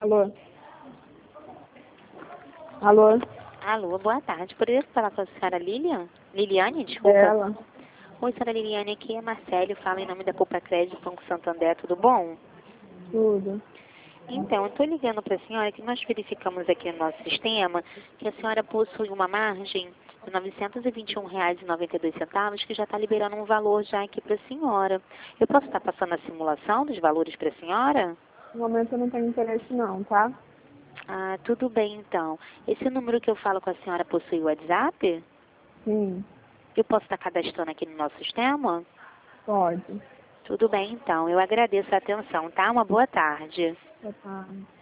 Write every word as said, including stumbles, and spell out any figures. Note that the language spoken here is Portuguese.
Alô? Alô? Alô, boa tarde. Poderia falar com a senhora Lilian? Liliane, desculpa. Ela? Oi, senhora Liliane, aqui é Marcele, fala em nome da Poupa Crédito Banco Santander, tudo bom? Tudo. Então, eu estou ligando para a senhora que nós verificamos aqui no nosso sistema que a senhora possui uma margem de novecentos e vinte e um reais e noventa e dois centavos que já está liberando um valor já aqui para a senhora. Eu posso estar passando a simulação dos valores para a senhora? No momento eu não tenho interesse não, tá? Ah, tudo bem então. Esse número que eu falo com a senhora possui o WhatsApp? Sim, Eu posso estar cadastrando aqui no nosso sistema? pode. Tudo bem, então. Eu agradeço a atenção, tá? Uma boa tarde. Boa tarde.